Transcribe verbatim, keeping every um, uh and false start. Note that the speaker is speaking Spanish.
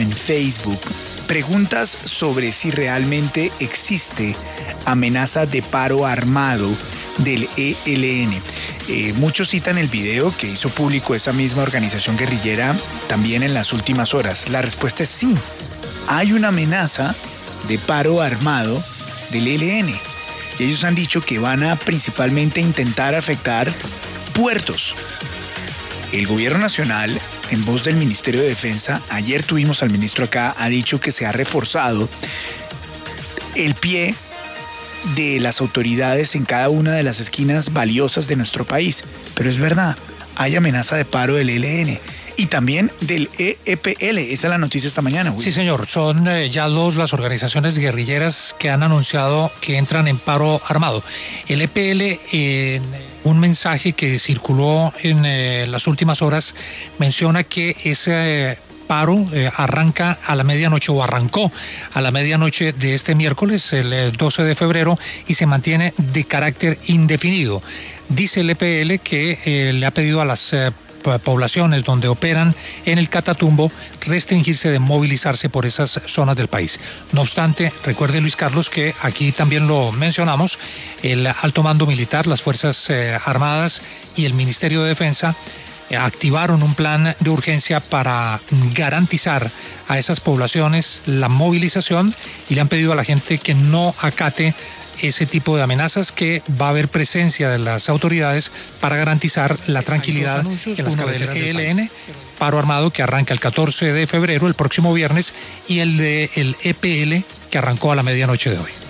en Facebook preguntas sobre si realmente existe amenaza de paro armado del E L N. Eh, muchos citan el video que hizo público esa misma organización guerrillera también en las últimas horas. La respuesta es sí. Hay una amenaza de paro armado del E L N. Y ellos han dicho que van a principalmente intentar afectar puertos. El gobierno nacional, en voz del Ministerio de Defensa, ayer tuvimos al ministro acá, ha dicho que se ha reforzado el pie de las autoridades en cada una de las esquinas valiosas de nuestro país. Pero es verdad, hay amenaza de paro del E L N y también del E E P L. Esa es la noticia esta mañana, Will. Sí, señor. Son eh, ya dos las organizaciones guerrilleras que han anunciado que entran en paro armado. El E P L, en un mensaje que circuló en eh, las últimas horas, menciona que ese... Eh, paro eh, arranca a la medianoche o arrancó a la medianoche de este miércoles, el eh, doce de febrero, y se mantiene de carácter indefinido. Dice el E P L que eh, le ha pedido a las eh, poblaciones donde operan en el Catatumbo restringirse de movilizarse por esas zonas del país. No obstante, recuerde, Luis Carlos, que aquí también lo mencionamos, el alto mando militar, las Fuerzas eh, Armadas y el Ministerio de Defensa activaron un plan de urgencia para garantizar a esas poblaciones la movilización y le han pedido a la gente que no acate ese tipo de amenazas, que va a haber presencia de las autoridades para garantizar la tranquilidad en las carreteras del E L N, paro armado que arranca el catorce de febrero, el próximo viernes, y el de el E P L que arrancó a la medianoche de hoy.